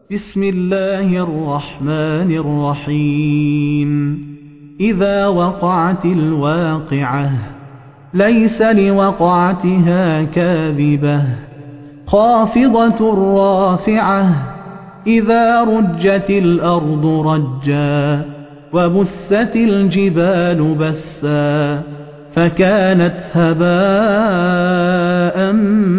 بسم الله الرحمن الرحيم إذا وقعت الواقعة ليس لوقعتها كاذبة خافضة رافعة إذا رجت الأرض رجا وبثت الجبال بثا فكانت هباء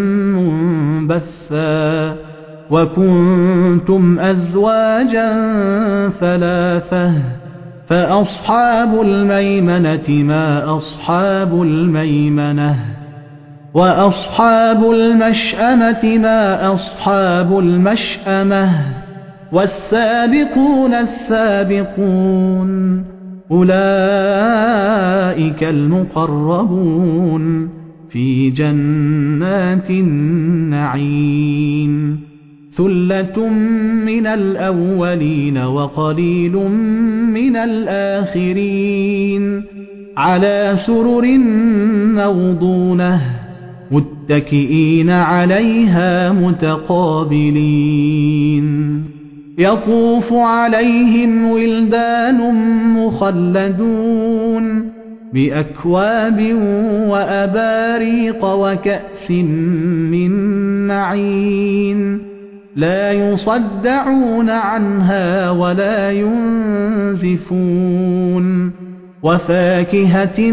منبثا وكنتم أزواجا ثلاثة فأصحاب الميمنة ما أصحاب الميمنة وأصحاب المشأمة ما أصحاب المشأمة والسابقون السابقون أولئك المقربون في جنات النعيم ثلة من الأولين وقليل من الآخرين على سرر موضونة متكئين عليها متقابلين يطوف عليهم ولدان مخلدون بأكواب وأباريق وكأس من معين لا يصدعون عنها ولا ينزفون وفاكهة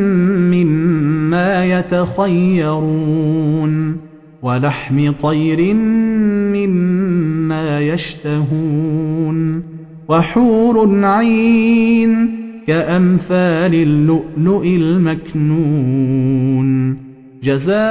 مما يتخيرون ولحم طير مما يشتهون وحور عين كأمثال اللؤلؤ المكنون جزاء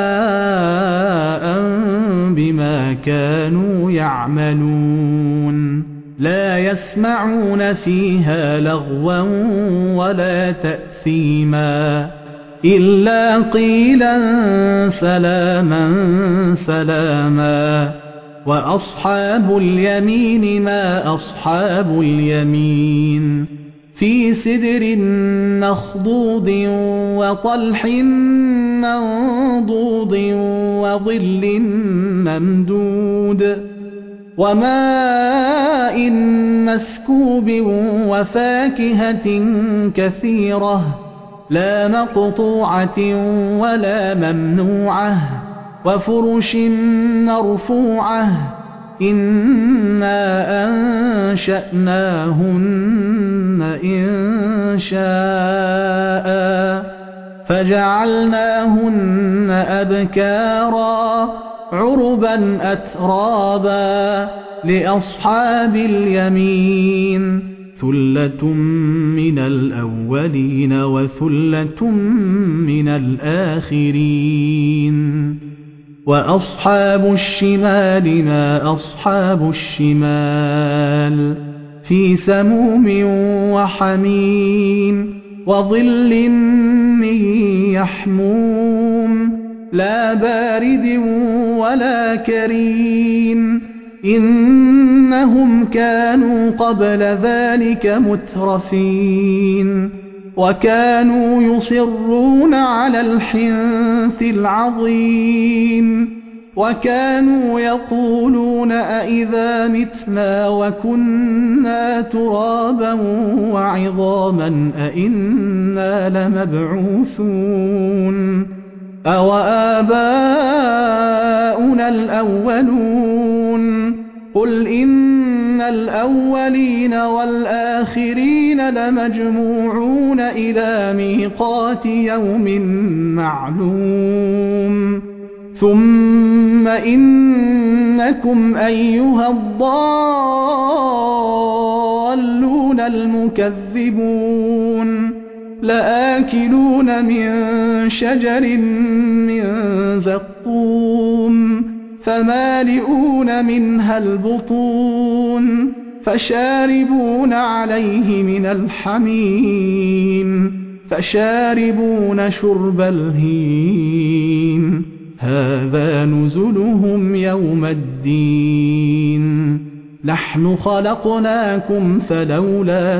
بما كانوا يعملون لا يسمعون فيها لغوا ولا تأثيما إلا قيلا سلاما سلاما وأصحاب اليمين ما أصحاب اليمين في سدر مخضود وطلح منضود وظل ممدود وماء مسكوب وفاكهة كثيرة لا مقطوعة ولا ممنوعة وفرش مرفوعة إنا أنشأناهن إنشاء فجعلناهن أبكارا عربا أترابا لأصحاب اليمين ثلة من الأولين وثلة من الآخرين وأصحاب الشمال ما أصحاب الشمال في سموم وحميم وظل من يحموم لا بارد ولا كريم إنهم كانوا قبل ذلك مترفين وكانوا يصرون على الحنث العظيم وكانوا يقولون أئذا متنا وكنا ترابا وعظاما أئنا لمبعوثون أوآباؤنا الأولون قل إن الأولين والآخرين لمجموعون إلى ميقات يوم معلوم ثم إنكم أيها الضالون المكذبون لآكلون من شجر من زقوم فمالئون منها البطون فشاربون عليه من الحميم فشاربون شرب الهيم هذا نزلهم يوم الدين نحن خلقناكم فلولا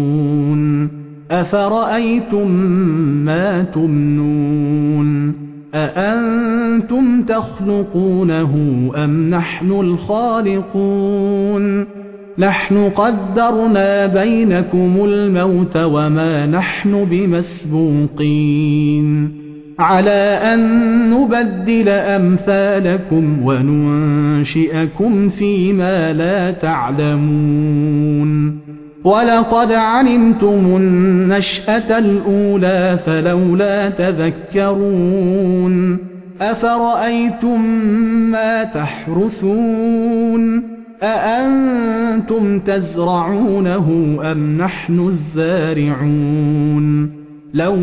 تصدقون أفرأيتم ما تمنون أأنتم تخلقونه أم نحن الخالقون نحن قدرنا بينكم الموت وما نحن بمسبوقين على أن نبدل أمثالكم وننشئكم فيما لا تعلمون ولقد علمتم النشأة الأولى فلولا تذكرون أفرأيتم ما تحرثون أأنتم تزرعونه أم نحن الزارعون لو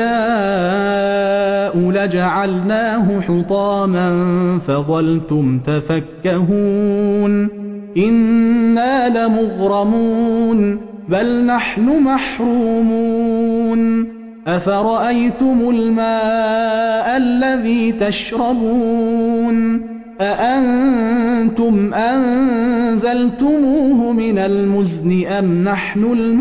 نشاء لجعلناه حطاما فظلتم تفكهون إنا لمغرمون بل نحن محرومون أفرأيتم الماء الذي تشربون أأنتم أنزلتموه من المزن أم نحن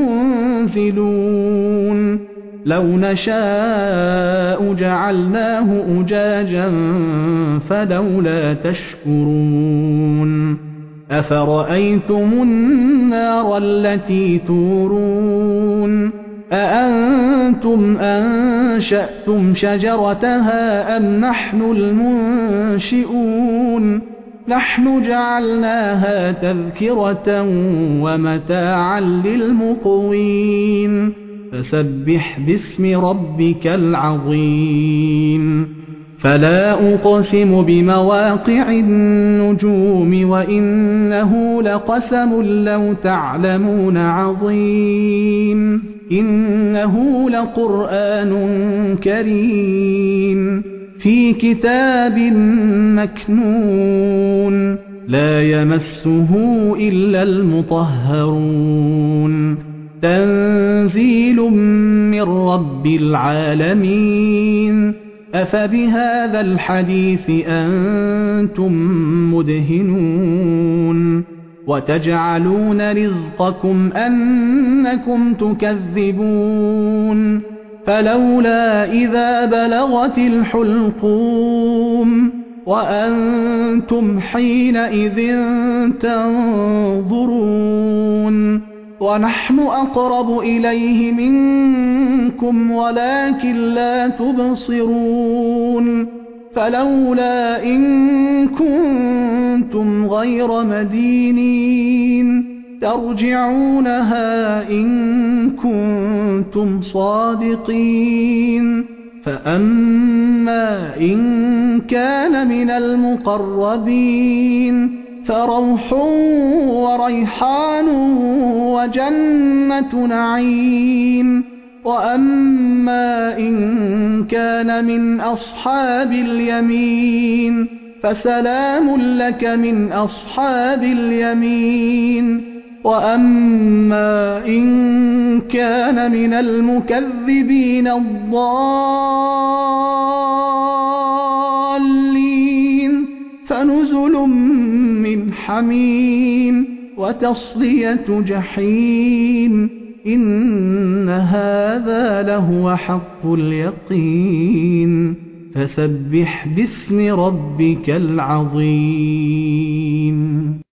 المنزلون لو نشاء جعلناه أجاجا فلولا تشكرون أفرأيتم النار التي تورون أأنتم أنشأتم شجرتها أم نحن المنشئون نحن جعلناها تذكرة ومتاعا للمقوين فسبح باسم ربك العظيم فلا أقسم بمواقع النجوم وإنه لقسم لو تعلمون عظيم إنه لقرآن كريم في كتاب مكنون لا يمسه إلا المطهرون تنزيل من رب العالمين أفبهذا الحديث أنتم مدهنون وتجعلون رزقكم أنكم تكذبون فلولا إذا بلغت الحلقوم وأنتم حينئذ تنظرون ونحن أقرب إليه منكم ولكن لا تبصرون فلولا إن كنتم غير مدينين ترجعونها إن كنتم صادقين فأما إن كان من المقربين فروح وريحان وجنة نعيم وأما إن كان من أصحاب اليمين فسلام لك من أصحاب اليمين وأما إن كان من المكذبين الضالين فنزل من حميم وتصلية جحيم إن هذا لهو حق اليقين فسبح باسم ربك العظيم